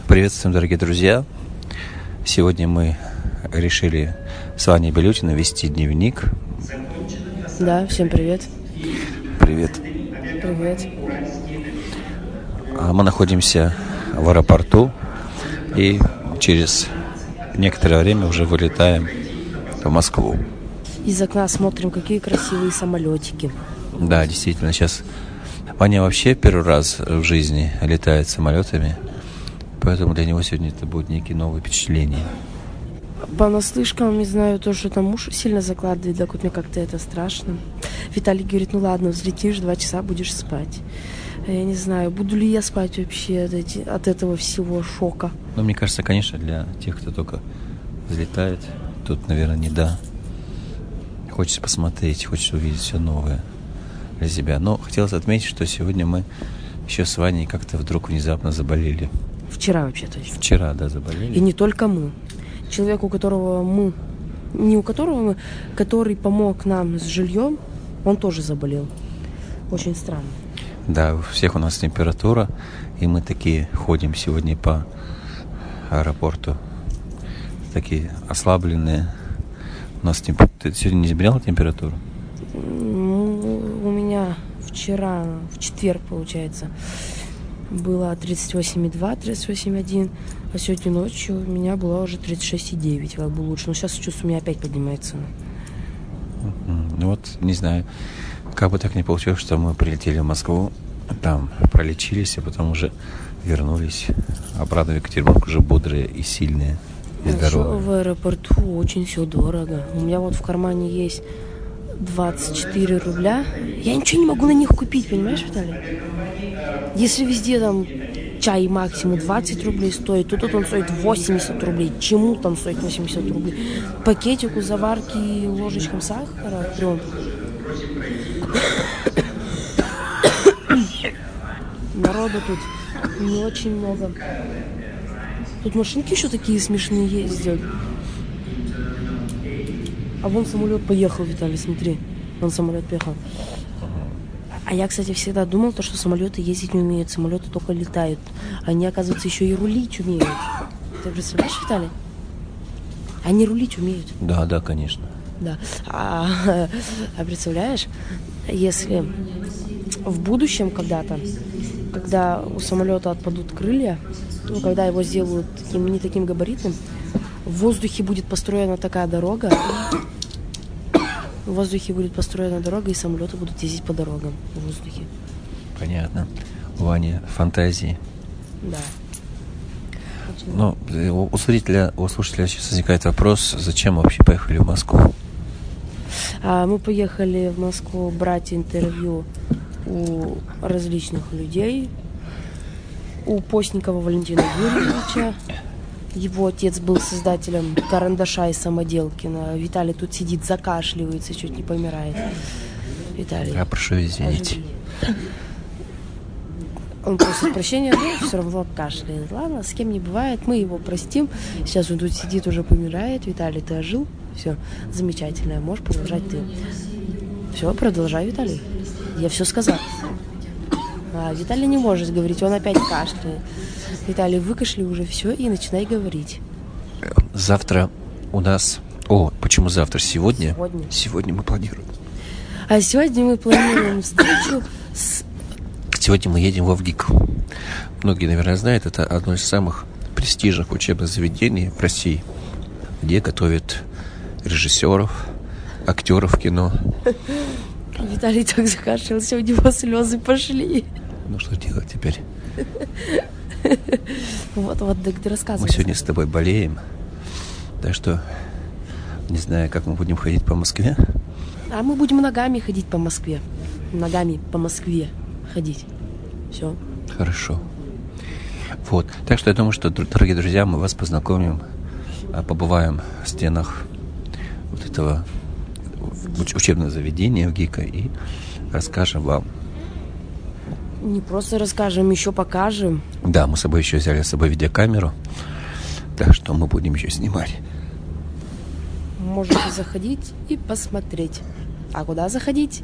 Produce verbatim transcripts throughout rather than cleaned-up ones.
Приветствуем, дорогие друзья! Сегодня мы решили с Ваней Белютиным вести дневник. Да, всем привет. Привет. Привет. Мы находимся в аэропорту и через некоторое время уже вылетаем в Москву. Из окна смотрим, какие красивые самолетики. Да, действительно, сейчас Ваня вообще первый раз в жизни летает самолетами, поэтому для него сегодня это будет некие новые впечатления. Понаслышкам, не знаю, то, что там муж сильно закладывает, так вот мне как-то это страшно. Виталий говорит, ну ладно, взлетишь, два часа будешь спать. Я не знаю, буду ли я спать вообще от, эти, от этого всего шока. Ну, мне кажется, конечно, для тех, кто только взлетает, тут, наверное, не да. Хочется посмотреть, хочется увидеть все новое для себя. Но хотелось отметить, что сегодня мы еще с Ваней как-то вдруг внезапно заболели. Вчера вообще-то еще. Вчера, да, заболели. И не только мы. Человек, у которого мы, не у которого мы, который помог нам с жильем, он тоже заболел. Очень странно. Да, у всех у нас температура, и мы такие ходим сегодня по аэропорту, такие ослабленные. У нас темп... Ты сегодня не измеряла температуру? Ну, у меня вчера, в четверг, получается, было тридцать восемь и два, тридцать восемь и один, а сегодня ночью у меня была уже тридцать шесть и девять, как бы лучше. Но сейчас чувствую, у меня опять поднимается. Ну вот, не знаю, как бы так не получилось, что мы прилетели в Москву, там пролечились, а потом уже вернулись обратно в Екатеринбург, уже бодрые и сильные, и здоровые. В аэропорту очень все дорого. У меня вот в кармане есть двадцать четыре рубля. Я ничего не могу на них купить, понимаешь, Виталий? Если везде там чай максимум двадцать рублей стоит, то тут он стоит восемьдесят рублей. Чему там стоит восемьдесят рублей? Пакетику заварки и ложечкам сахара трем. Народу тут не очень много. Тут машинки еще такие смешные ездят. А вон самолет поехал, Виталий, смотри. Вон самолет поехал. А я, кстати, всегда думал, то, что самолеты ездить не умеют. Самолеты только летают. Они, оказывается, еще и рулить умеют. Ты представляешь, Виталий? Они рулить умеют. Да, да, конечно. Да. А, а представляешь, если в будущем когда-то, когда у самолета отпадут крылья, ну, когда его сделают таким, не таким габаритным, в воздухе будет построена такая дорога, в воздухе будет построена дорога, и самолеты будут ездить по дорогам в воздухе. Понятно. У Вани фантазии. Да. Очень. Ну, у зрителя, у слушателя сейчас возникает вопрос, зачем мы вообще поехали в Москву? А, мы поехали в Москву брать интервью у различных людей. У Постникова Валентина Юрьевича. Его отец был создателем карандаша и самоделкина. Виталий тут сидит, закашливается, чуть не помирает. Виталий. Я прошу извинить. Он просит прощения, но все равно кашляет. Ладно, с кем не бывает, мы его простим. Сейчас он тут сидит, уже помирает. Виталий, ты ожил? Все, замечательно. Можешь продолжать ты. Все, продолжай, Виталий. Я все сказал. А Виталий не может говорить, он опять кашляет. Виталий, выкашли уже все и начинай говорить. Завтра у нас... О, почему завтра? Сегодня? Сегодня. Сегодня мы планируем. А сегодня мы планируем встречу с... Сегодня мы едем в ВГИК. Многие, наверное, знают, это одно из самых престижных учебных заведений в России, где готовят режиссеров, актеров кино. Виталий так закашлялся, у него слезы пошли. Ну, что делать теперь? Вот, вот, да ты рассказывай. Мы сегодня с тобой болеем, так что не знаю, как мы будем ходить по Москве. А мы будем ногами ходить по Москве. Ногами по Москве ходить. Все. Хорошо. Вот. Так что я думаю, что, дорогие друзья, мы вас познакомим, побываем в стенах вот этого учебного заведения ВГИКа и расскажем вам. Не просто расскажем, еще покажем. Да, мы с собой еще взяли с собой видеокамеру, так что мы будем еще снимать. Можете заходить и посмотреть. А куда заходить?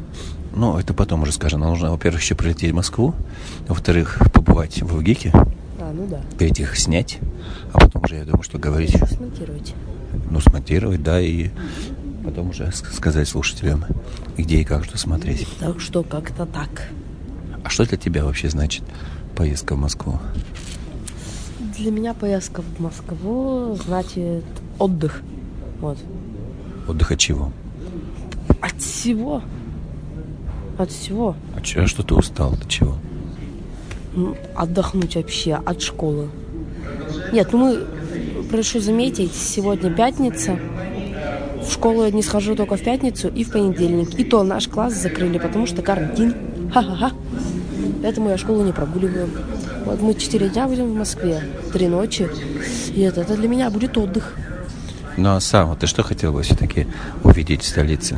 Ну, это потом уже скажем. Нам нужно, во-первых, еще прилететь в Москву, во-вторых, побывать в ВГИКе. А, ну да. Перед их снять, а потом уже, я думаю, что говорить... Смонтировать. Ну, смонтировать, да, и потом уже сказать слушателям, где и как что смотреть. Так что как-то так. А что для тебя вообще значит поездка в Москву? Для меня поездка в Москву значит отдых. Вот. Отдых от чего? От всего. От всего. А че, что ты устал? От чего? Отдохнуть вообще от школы. Нет, ну мы, прошу заметить, сегодня пятница. В школу я не схожу только в пятницу и в понедельник. И то наш класс закрыли, потому что карантин. Ха-ха-ха. Поэтому я школу не прогуливаю. Вот мы четыре дня будем в Москве, три ночи. И это, это для меня будет отдых. Ну а сам, ты что хотел бы все-таки увидеть в столице?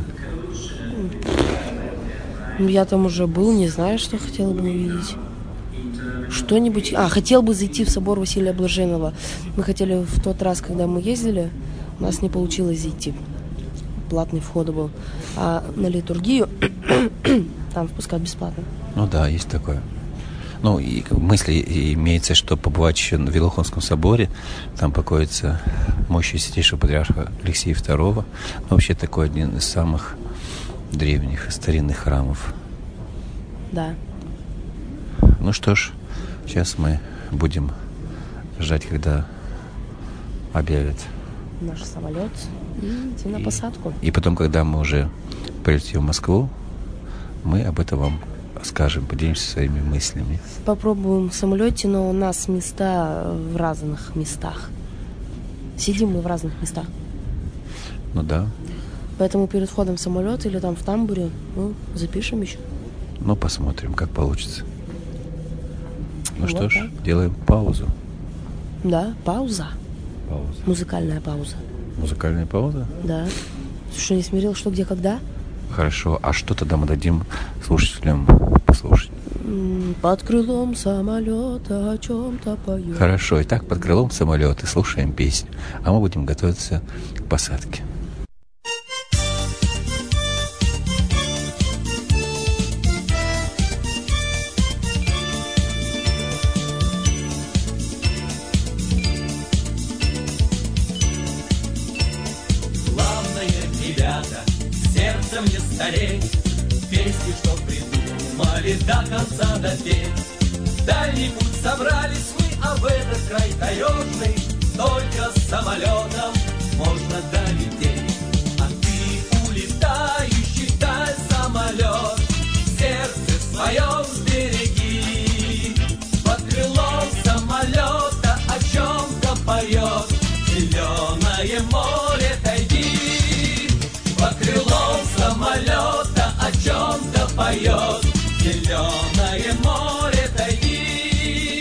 Я там уже был, не знаю, что хотела бы увидеть. Что-нибудь... А, хотел бы зайти в собор Василия Блаженного. Мы хотели в тот раз, когда мы ездили, у нас не получилось зайти. Платный вход был. А на литургию там впускать бесплатно. Ну да, есть такое. Ну, и мысли имеется, что побывать еще в Великохонском соборе. Там покоится мощи святейшего патриарха Алексея второго. Ну, вообще такой один из самых древних, старинных храмов. Да. Ну что ж, сейчас мы будем ждать, когда объявят наш самолет и идти на посадку. И потом, когда мы уже прилетим в Москву, мы об этом вам скажем, поделимся своими мыслями. Попробуем в самолете, но у нас места в разных местах. Сидим мы в разных местах. Ну да. Поэтому перед входом в самолет или там в тамбуре, ну, запишем еще. Ну, посмотрим, как получится. Ну вот что ж, так. делаем паузу. Да, пауза. Пауза. Музыкальная пауза. Музыкальная пауза? Да. Что, не смирил, что, где, когда? Хорошо. А что тогда мы дадим слушателям послушать? Под крылом самолета о чем-то поет. Хорошо. Итак, под крылом самолета слушаем песню. А мы будем готовиться к посадке. Сердцем не стареть, песни, что придумали, до конца допеть. Дальний путь собрались мы, а в этот край таежный только с самолетом можно долететь. А ты, улетающий вдаль самолет, в сердце своем сбереги. Под крылом самолета о чем-то поет зеленое море тайги. Под крылом самолета о чем-то поет зеленое море тайги.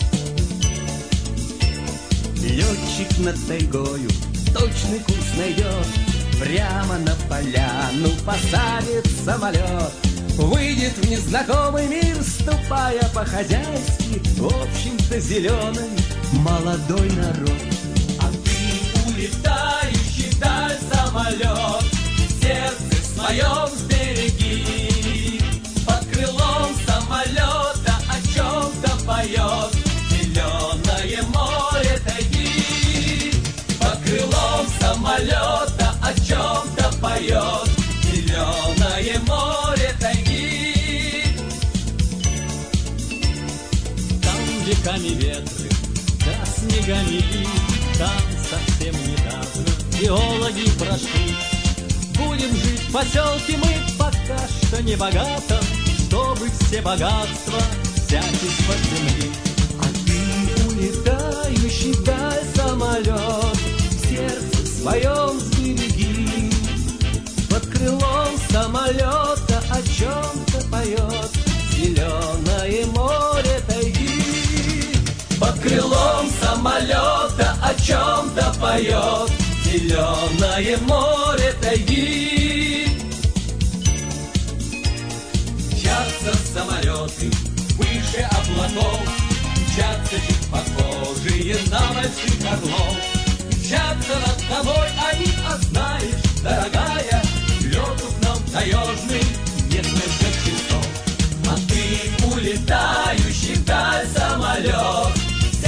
Летчик над тайгою точный курс найдет, прямо на поляну посадит самолет. Выйдет в незнакомый мир, ступая по-хозяйски, в общем-то зеленый молодой народ. А ты, улетающий вдаль самолет, сердце в своем сбереги. Под крылом самолета о чем-то поет зеленое море тайги. Под крылом самолета о чем-то поет зеленое море тайги. Там веками ветры, да снегами лит, там совсем недавно геологи прошли. Будем жить в поселке мы пока что не богато, чтобы все богатства взять из-под земли. А ты, улетающий вдаль самолет, в сердце своем сбереги. Под крылом самолета о чем-то поет зеленое море тайги. Под крылом самолета о чем-то поет зеленое море тайги. Мчатся самолеты выше облаков, мчатся чуть похожие на больших орлов. Мчатся над тобой они, а знаешь, дорогая, лету к нам таежный несколько часов. А ты, улетающий вдаль самолет, в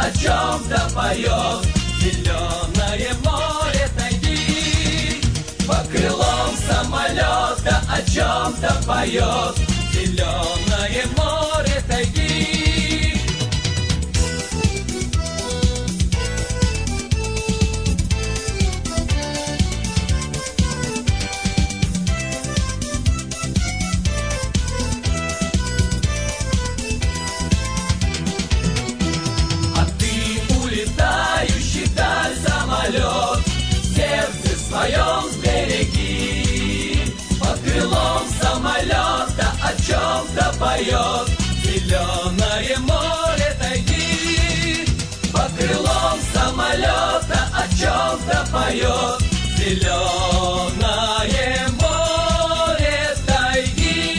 о чем-то поет. Зеленое море тайги под крылом самолета о чем-то поет. Зеленое море тайги. А ты улетающий вдаль самолет, сердце своем сбереги. Под крылом самолета о чем-то поет. Зеленое море тайги. Под крылом самолета о чем-то поет. Зеленое море тайги.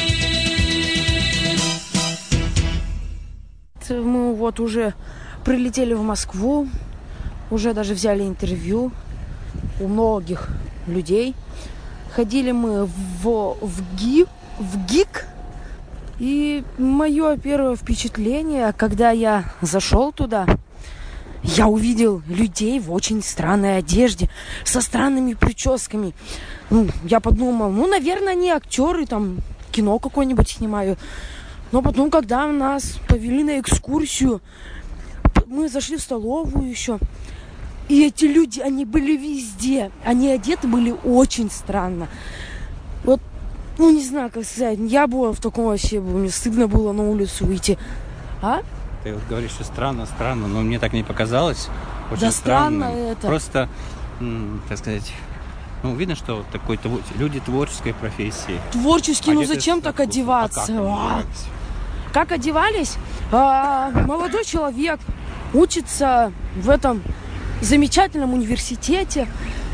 Мы вот уже прилетели в Москву, уже даже взяли интервью у многих людей. Ходили мы в, в, ГИ, в ГИК, и мое первое впечатление, когда я зашел туда, я увидел людей в очень странной одежде, со странными прическами. Ну, я подумал, ну, наверное, они актеры, там, кино какое-нибудь снимают. Но потом, когда нас повели на экскурсию, мы зашли в столовую еще, и эти люди, они были везде. Они одеты были очень странно. Вот, ну, не знаю, как сказать. Я была в таком вообще, мне стыдно было на улицу выйти. А? Ты вот говоришь, что странно, странно, но мне так не показалось. Очень Да странно странно это. Просто, м, так сказать, ну, видно, что такой тво- люди творческой профессии. Творческий, ну Одеты зачем с- так а одеваться? как они А. одеваются? Как одевались? А, молодой человек учится в этом замечательном университете.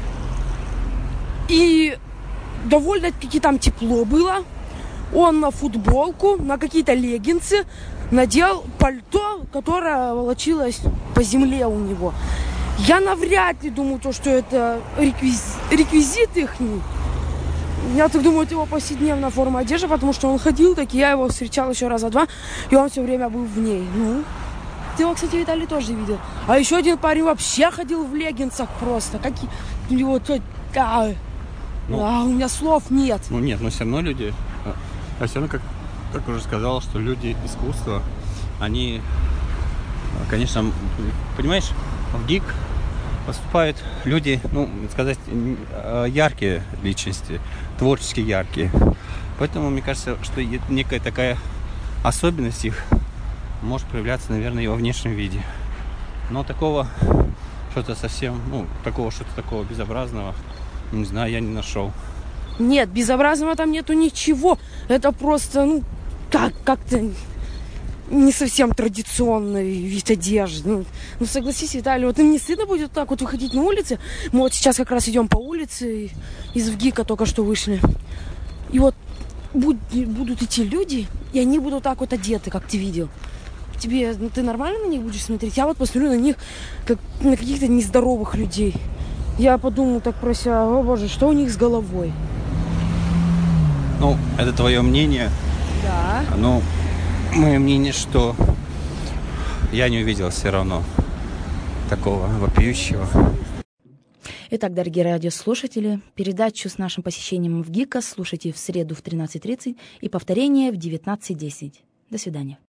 И довольно-таки там тепло было. Он на футболку, на какие-то леггинсы надел пальто, которое волочилось по земле у него. Я навряд ли думаю, то, что это реквиз... реквизит ихний. Я так думаю, это его повседневная форма одежды, потому что он ходил, так и я его встречала еще раза два, и он все время был в ней. Ну, ты его, кстати, Виталий тоже видел. А еще один парень вообще ходил в леггинсах просто. Какие... Вот, а, Ну. а, у меня слов нет. Ну нет, но все равно люди, а все равно, как, как уже сказал, что люди искусства, они, конечно, понимаешь, в ГИК поступают люди, ну, сказать, яркие личности, творчески яркие. Поэтому, мне кажется, что некая такая особенность их может проявляться, наверное, и во внешнем виде. Но такого что-то совсем, ну, такого что-то такого безобразного, не знаю, я не нашел. Нет, безобразного там нету ничего. Это просто, ну, так, как-то не совсем традиционный вид одежды. Ну, ну согласись, Виталий, вот им не стыдно будет так вот выходить на улице? Мы вот сейчас как раз идем по улице, из ВГИКа только что вышли. И вот будут, будут идти люди, и они будут так вот одеты, как ты видел. Тебе, ну, ты нормально на них будешь смотреть? Я вот посмотрю на них, как на каких-то нездоровых людей. Я подумал так про себя, о боже, что у них с головой? Ну, это твое мнение. Да. Ну, мое мнение, что я не увидел все равно такого вопиющего. Итак, дорогие радиослушатели, передачу с нашим посещением в ГИКа слушайте в среду в тринадцать тридцать и повторение в девятнадцать десять. До свидания.